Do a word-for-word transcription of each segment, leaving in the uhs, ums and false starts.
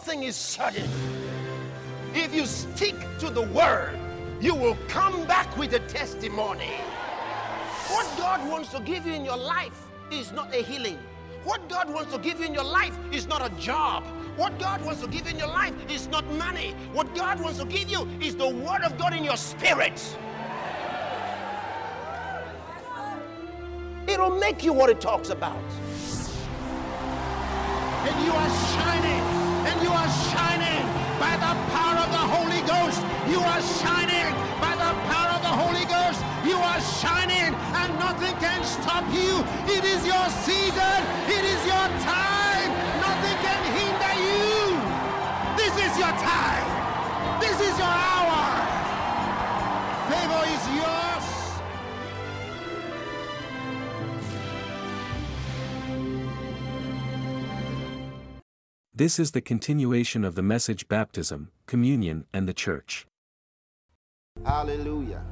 thing is certain. If you stick to the word, you will come back with a testimony. What God wants to give you in your life is not a healing. What God wants to give you in your life is not a job. What God wants to give you in your life is not money. What God wants to give you is the word of God in your spirit. It'll make you what it talks about. And you are shining, and you are shining by the power of the Holy Ghost. You are shining by the power of the Holy Ghost. You are shining, and nothing can stop you. It is your season. It is your time. Nothing can hinder you. This is your time. This is your hour. Favor is yours. This is the continuation of the message baptism, communion, and the church. Hallelujah.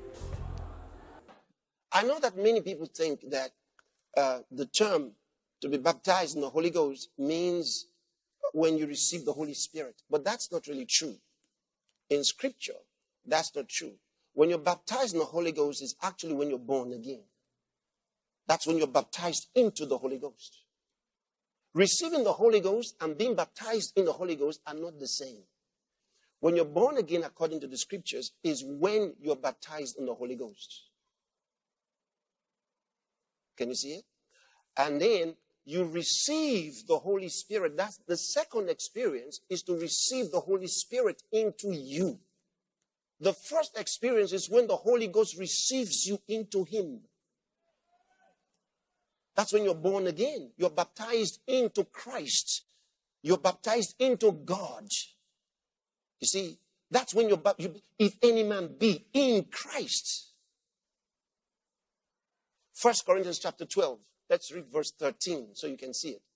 I know that many people think that uh, the term to be baptized in the Holy Ghost means when you receive the Holy Spirit. But that's not really true. In Scripture, that's not true. When you're baptized in the Holy Ghost is actually when you're born again. That's when you're baptized into the Holy Ghost. Receiving the Holy Ghost and being baptized in the Holy Ghost are not the same. When you're born again, according to the Scriptures, is when you're baptized in the Holy Ghost. Can you see it? And then you receive the Holy Spirit. That's the second experience, is to receive the Holy Spirit into you. The first experience is when the Holy Ghost receives you into Him. That's when you're born again. You're baptized into Christ. You're baptized into God. You see, that's when you're, you, if any man be in Christ. First Corinthians chapter twelve. Let's read verse thirteen so you can see it.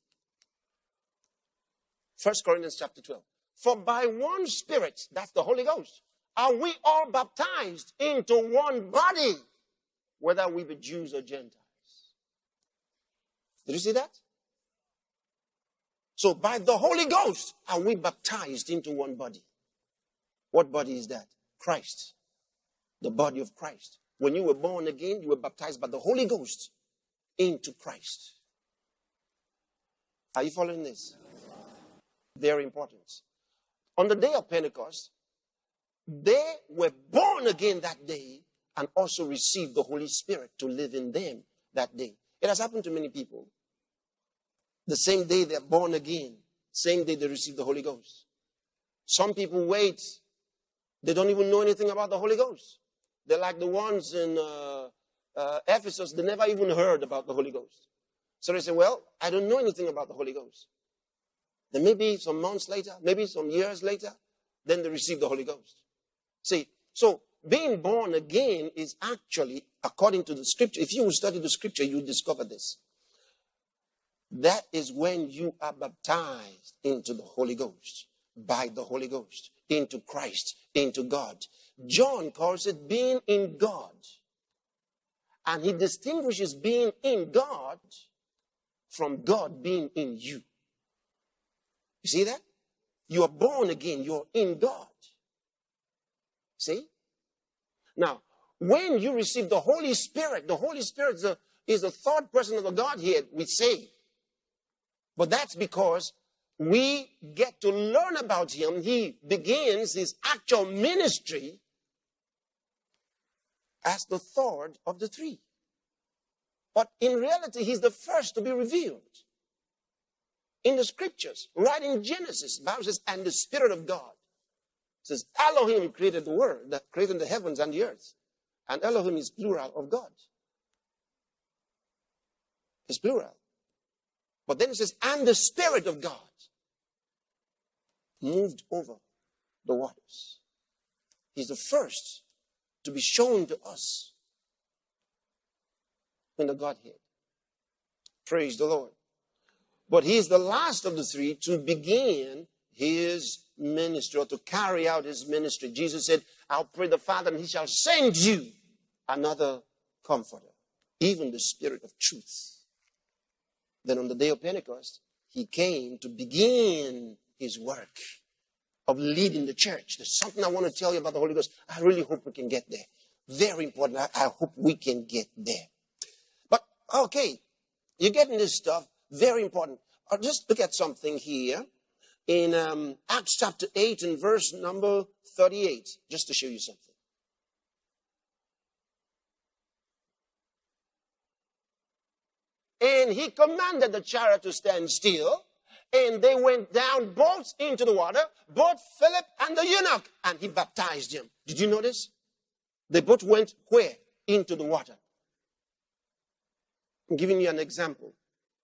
First Corinthians chapter twelve. For by one Spirit, that's the Holy Ghost, are we all baptized into one body, whether we be Jews or Gentiles. Did you see that? So by the Holy Ghost are we baptized into one body. What body is that? Christ. The body of Christ. When you were born again, you were baptized by the Holy Ghost into Christ. Are you following this? Very important. On the day of Pentecost, they were born again that day and also received the Holy Spirit to live in them that day. It has happened to many people. The same day they're born again, same day they receive the Holy Ghost. Some people wait. They don't even know anything about the Holy Ghost. They're like the ones in uh, uh, Ephesus. They never even heard about the Holy Ghost. So they say, well, I don't know anything about the Holy Ghost. Then maybe some months later, maybe some years later, then they receive the Holy Ghost. See, so being born again is actually, according to the Scripture, if you will study the Scripture, you will discover this. That is when you are baptized into the Holy Ghost, by the Holy Ghost, into Christ, into God. John calls it being in God. And he distinguishes being in God from God being in you. You see that? You are born again. You're in God. See? Now, when you receive the Holy Spirit, the Holy Spirit is, a, is the third person of the Godhead, we say. But that's because we get to learn about him. He begins his actual ministry as the third of the three. But in reality, he's the first to be revealed. In the Scriptures, right in Genesis, the Bible says, and the Spirit of God. It says, Elohim created the world, that created the heavens and the earth. And Elohim is plural of God. It's plural. But then it says, and the Spirit of God moved over the waters. He's the first to be shown to us in the Godhead. Praise the Lord. But he's the last of the three to begin his ministry, or to carry out his ministry. Jesus said, I'll pray the Father and he shall send you another comforter, even the Spirit of truth. Then on the day of Pentecost, he came to begin his work, of leading the church. There's something I want to tell you about the Holy Ghost. I really hope we can get there. Very important. I, I hope we can get there. But, okay, you're getting this stuff. Very important. I'll just look at something here in um, Acts chapter eight and verse number thirty-eight, just to show you something. And he commanded the chariot to stand still, and they went down both into the water, both Philip and the eunuch, and he baptized him. Did you notice? They both went where? Into the water. I'm giving you an example.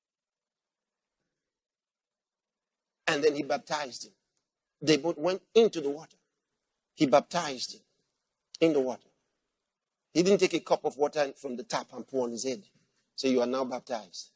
And then he baptized him. They both went into the water. He baptized him in the water. He didn't take a cup of water from the tap and pour on his head. So you are now baptized.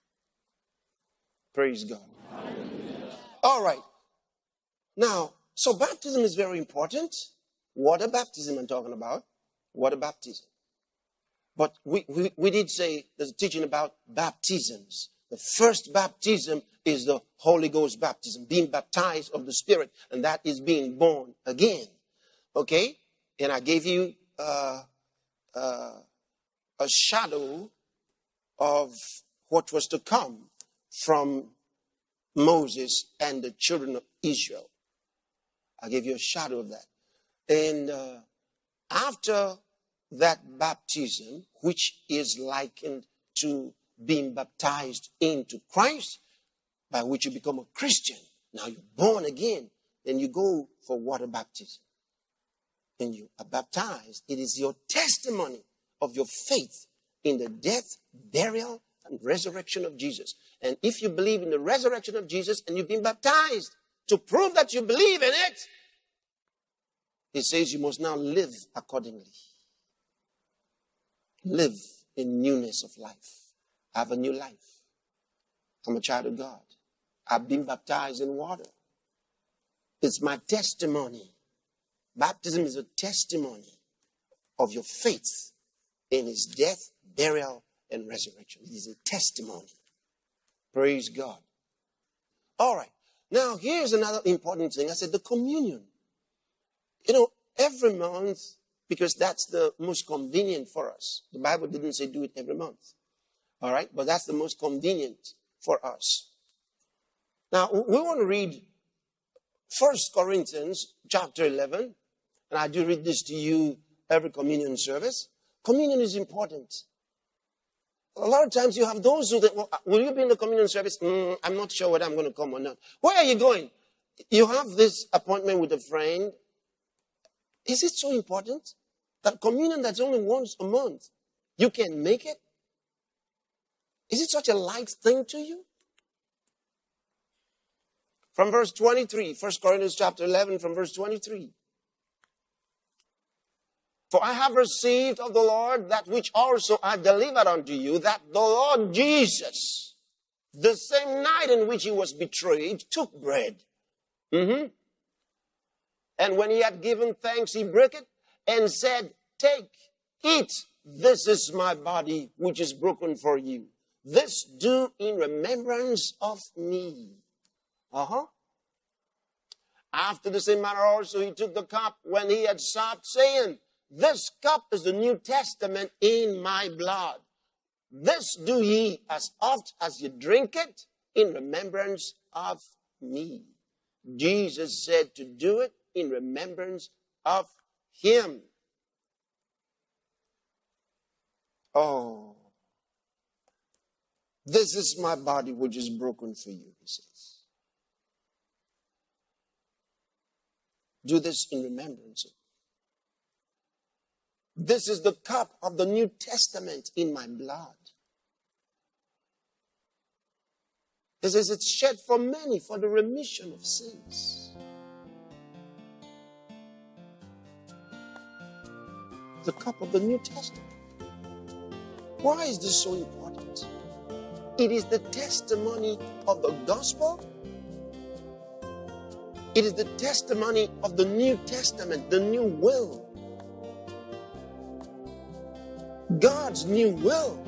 Praise God. Hallelujah. All right. Now, so baptism is very important. Water baptism I'm talking about. Water baptism. But we, we, we did say there's a teaching about baptisms. The first baptism is the Holy Ghost baptism, being baptized of the Spirit, and that is being born again. Okay? And I gave you uh, uh, a shadow of what was to come from Moses and the children of Israel. I gave you a shadow of that. And uh, after that baptism, which is likened to being baptized into Christ, by which you become a Christian. Now you're born again. Then you go for water baptism. And you are baptized. It is your testimony of your faith in the death, burial, and resurrection of Jesus. And if you believe in the resurrection of Jesus and you've been baptized to prove that you believe in it, it says you must now live accordingly. Live in newness of life. I have a new life. I'm a child of God. I've been baptized in water. It's my testimony. Baptism is a testimony of your faith in his death, burial, and resurrection. It is a testimony. Praise God. All right. Now, here's another important thing. I said the communion. You know, every month, because that's the most convenient for us. The Bible didn't say do it every month. All right? But that's the most convenient for us. Now, we want to read First Corinthians chapter eleven. And I do read this to you every communion service. Communion is important. A lot of times you have those who think, well, will you be in the communion service? Mm, I'm not sure whether I'm going to come or not. Where are you going? You have this appointment with a friend. Is it so important that communion that's only once a month, you can make it? Is it such a light thing to you? From verse twenty-three, First Corinthians chapter eleven, from verse twenty-three. For I have received of the Lord that which also I delivered unto you, that the Lord Jesus, the same night in which he was betrayed, took bread. Mm-hmm. And when he had given thanks, he broke it and said, take, eat, this is my body which is broken for you. This do in remembrance of me. Uh-huh. After the same manner also he took the cup when he had supped, saying, this cup is the New Testament in my blood. This do ye as oft as you drink it in remembrance of me. Jesus said to do it in remembrance of him. Oh, this is my body which is broken for you, he says. Do this in remembrance of me. This is the cup of the New Testament in my blood. It says it's shed for many for the remission of sins. The cup of the New Testament. Why is this so important? It is the testimony of the gospel. It is the testimony of the New Testament, the new will. God's new will.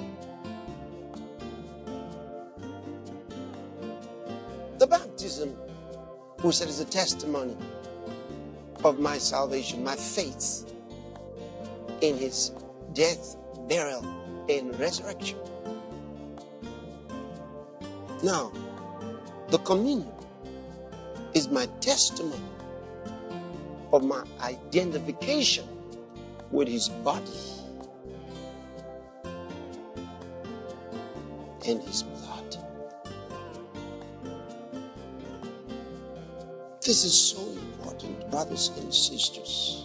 The baptism who said, it's a testimony of my salvation, my faith in his death, burial, and resurrection. Now, the communion is my testimony of my identification with his body and his blood. This is so important, brothers and sisters.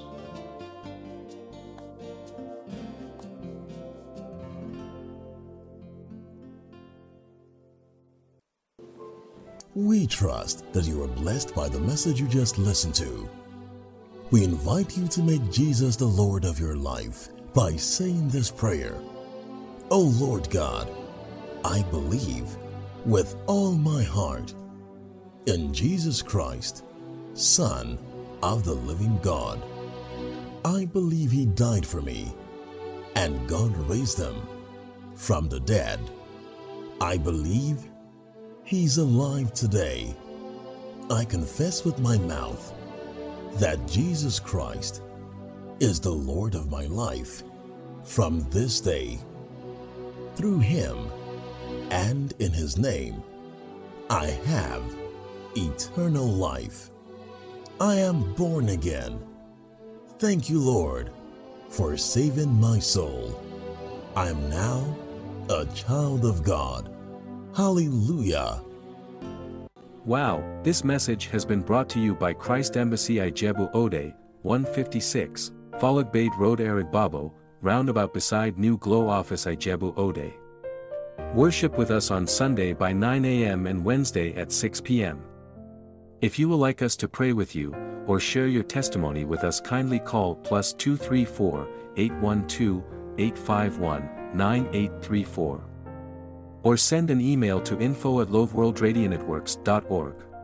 We trust that you are blessed by the message you just listened to. We invite you to make Jesus the Lord of your life by saying this prayer. O Lord God, I believe with all my heart in Jesus Christ, Son of the living God. I believe he died for me and God raised him from the dead. I believe he's alive today. I confess with my mouth that Jesus Christ is the Lord of my life from this day. Through him and in his name, I have eternal life. I am born again. Thank you, Lord, for saving my soul. I am now a child of God. Hallelujah. Wow, this message has been brought to you by Christ Embassy Ijebu Ode, one fifty-six, Falagbade Road Arigbabo, roundabout beside New Glow Office Ijebu Ode. Worship with us on Sunday by nine a m and Wednesday at six p m If you would like us to pray with you, or share your testimony with us, kindly call plus two three four, eight one two, eight five one, nine eight three four. Or send an email to info at loveworldradionetworks dot org.